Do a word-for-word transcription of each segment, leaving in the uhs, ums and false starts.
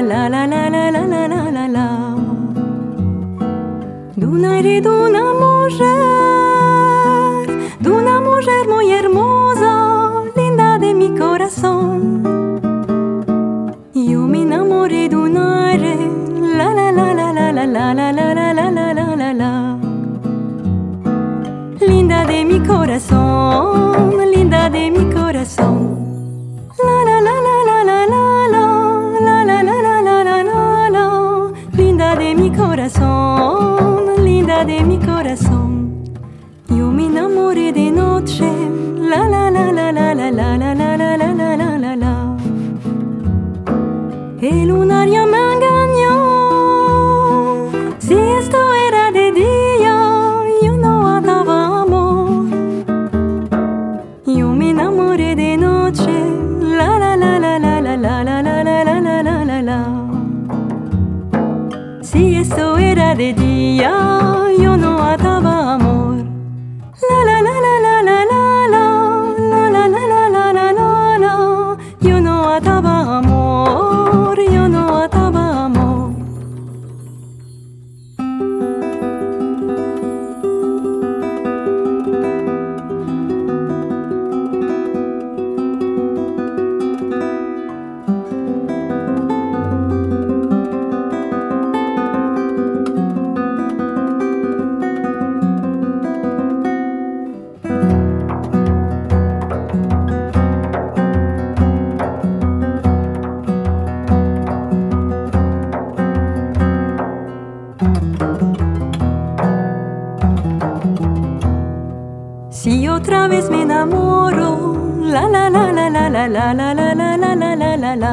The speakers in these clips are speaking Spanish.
la la la la la la la la la. De un aire de una mujer, de una mujer muy hermosa, linda de mi corazón. Yo me enamoré de un aire, la la la la la la la la la la la la la la la. Linda de mi corazón, linda de mi corazón. La la la la la la la la la la la la la la la la. Linda de mi corazón, linda de mi corazón. Yo me enamoré de noche, la la la la la la la la la la la la la la la. El lunario me engañó. Si esto era de día, yo no daba amor. Yo me enamoré de noche, la la la la la la la la la la la la la la. Si esto era de día, yo no daba amor. La la la la la la la la la la la la la la la la. Yo no daba amor, yo no daba amor. Si otra vez me enamoro, la la la la la la la la la la la la la la la.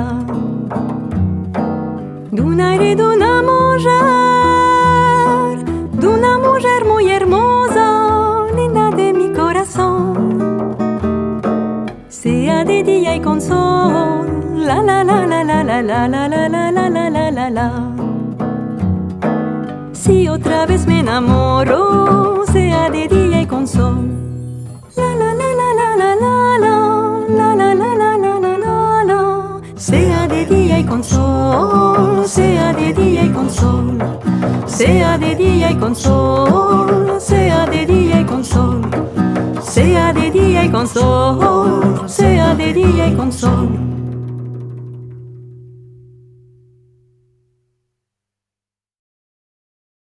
De un aire de una mujer, de una mujer muy hermosa, linda de mi corazón. Sea de día y con sol, la la la la la la la la la la la la la la la. Si otra vez me enamoro, sea de día y con sol. La la la la la la la la la la la la la la la. Sea de día y con sol, sea de día y con sol, sea de día y con sol, sea de día y con sol, sea de día y con sol, sea de día y con sol.